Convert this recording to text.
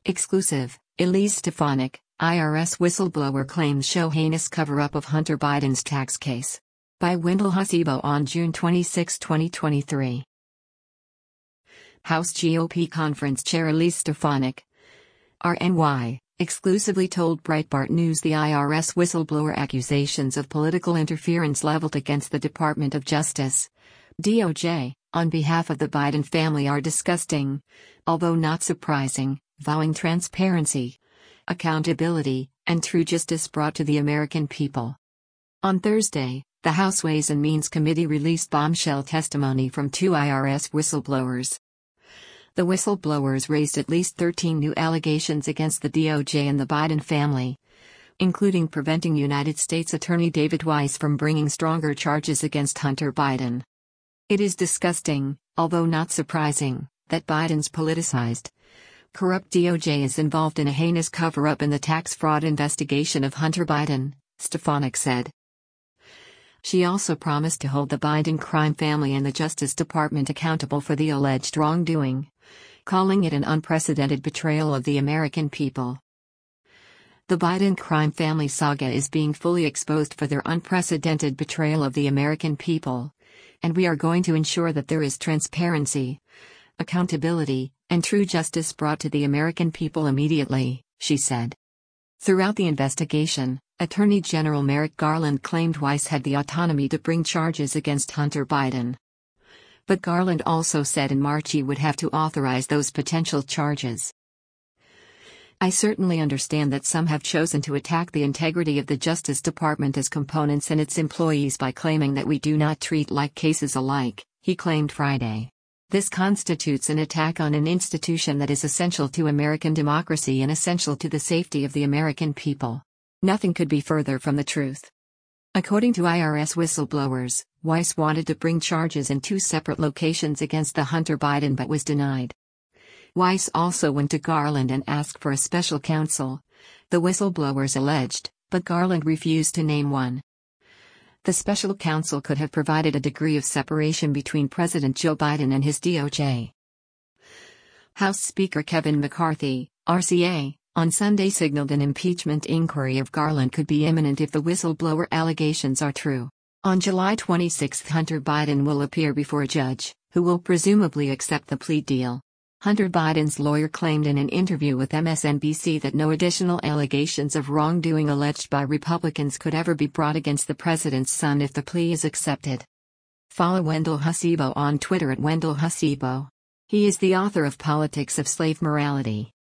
Exclusive, Elise Stefanik, IRS whistleblower claims show heinous cover-up of Hunter Biden's tax case. By Wendell Husibo on June 26, 2023. House GOP Conference Chair Elise Stefanik, RNY, exclusively told Breitbart News the IRS whistleblower accusations of political interference leveled against the Department of Justice, DOJ, on behalf of the Biden family are disgusting, although not surprising, vowing transparency, accountability, and true justice brought to the American people. On Thursday, the House Ways and Means Committee released bombshell testimony from two IRS whistleblowers. The whistleblowers raised at least 13 new allegations against the DOJ and the Biden family, including preventing United States Attorney David Weiss from bringing stronger charges against Hunter Biden. It is disgusting, although not surprising, that Biden's politicized, corrupt DOJ is involved in a heinous cover-up in the tax fraud investigation of Hunter Biden, Stefanik said. She also promised to hold the Biden crime family and the Justice Department accountable for the alleged wrongdoing, calling it an unprecedented betrayal of the American people. The Biden crime family saga is being fully exposed for their unprecedented betrayal of the American people, and we are going to ensure that there is transparency, accountability, and true justice brought to the American people immediately, she said. Throughout the investigation, Attorney General Merrick Garland claimed Weiss had the autonomy to bring charges against Hunter Biden. But Garland also said in March he would have to authorize those potential charges. I certainly understand that some have chosen to attack the integrity of the Justice Department as components and its employees by claiming that we do not treat like cases alike, he claimed Friday. This constitutes an attack on an institution that is essential to American democracy and essential to the safety of the American people. Nothing could be further from the truth. According to IRS whistleblowers, Weiss wanted to bring charges in two separate locations against the Hunter Biden but was denied. Weiss also went to Garland and asked for a special counsel, the whistleblowers alleged, but Garland refused to name one. The special counsel could have provided a degree of separation between President Joe Biden and his DOJ. House Speaker Kevin McCarthy, RCA, on Sunday signaled an impeachment inquiry of Garland could be imminent if the whistleblower allegations are true. On July 26, Hunter Biden will appear before a judge, who will presumably accept the plea deal. Hunter Biden's lawyer claimed in an interview with MSNBC that no additional allegations of wrongdoing alleged by Republicans could ever be brought against the president's son if the plea is accepted. Follow Wendell Husibo on Twitter at Wendell Husibo. He is the author of Politics of Slave Morality.